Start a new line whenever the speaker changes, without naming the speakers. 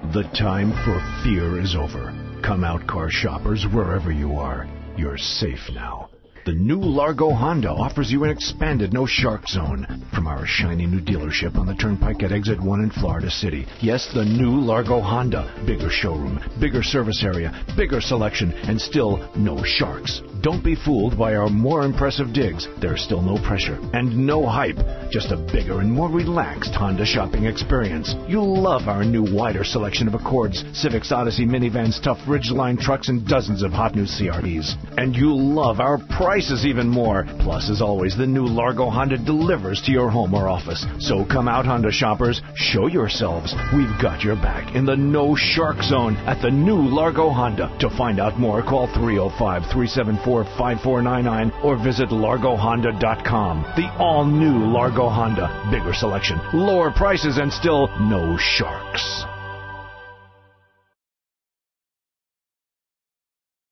The time for fear is over. Come out, car shoppers, wherever you are. You're safe now. The new Largo Honda offers you an expanded no shark zone from our shiny new dealership on the Turnpike at Exit 1 in Florida City. Yes, the new Largo Honda. Bigger showroom, bigger service area, bigger selection, and still no sharks. Don't be fooled by our more impressive digs. There's still no pressure and no hype. Just a bigger and more relaxed Honda shopping experience. You'll love our new wider selection of Accords, Civics, Odyssey, minivans, tough Ridgeline trucks, and dozens of hot new CRVs. And you'll love our prices even more. Plus, as always, the new Largo Honda delivers to your home or office. So come out, Honda shoppers. Show yourselves. We've got your back in the no shark zone at the new Largo Honda. To find out more, call 305-374-5499 or visit largohonda.com. The all-new Largo Honda. Bigger selection, lower prices, and still no sharks.